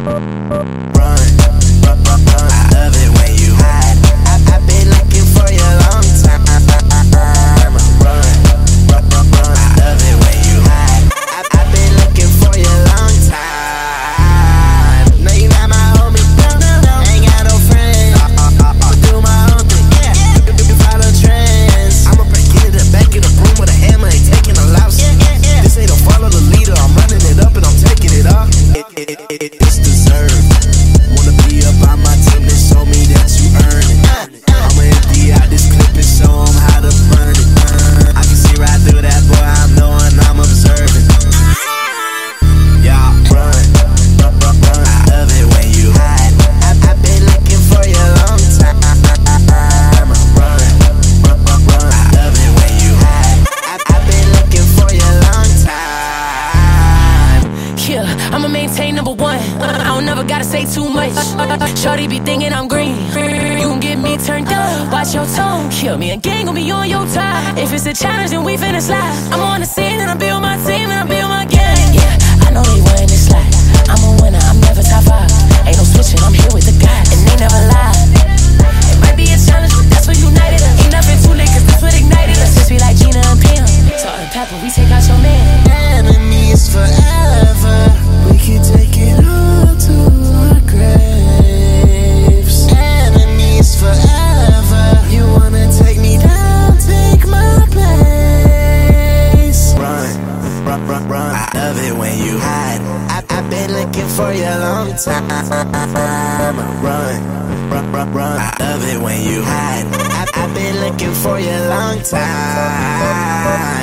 I love it when you hide. I've been looking for you a long time. I love it when you hide. I've been looking for you a long time. Now you not my homie, ain't got no friends. But do my own thing, you follow trends. I'ma get it back in the room with a hammer, ain't taking a louse. This ain't a follow the leader, I'm running it up and I'm taking it off. It's deserved. Wanna be up on my team, then show me that you earn it. I'ma empty out this clip and show 'em how to burn it. I can see right through that, boy, I'm knowing I'm observing. Yeah, run. I love it when you hide. I've been looking for you a long time. Run. I love it when you hide. I've been looking for you a long time. Yeah, I'ma maintain number one. I don't never gotta say too much. Shorty be thinking I'm green. You gon' get me turned up. Watch your tone. Kill me, a gang gon' be on your time. If it's a challenge, then we finna slide. I'm on the scene and I build my team and I build my gang. Yeah, I know they wantin' this life. I'm a winner, I'm never top 5. Ain't no switching, I'm here with the guys, and they never lie. It might be a challenge, but that's what united us. Ain't nothing too late, 'cause that's what ignited us. Since we like Gina and Pam, Salt and Pepper, we take out your man. Enemies forever. We can take it all to our graves. Enemies forever. You wanna take me down, take my place. Run. I love it when you hide. I've been looking for you a long time. Run. I love it when you hide. I've been looking for you a long time.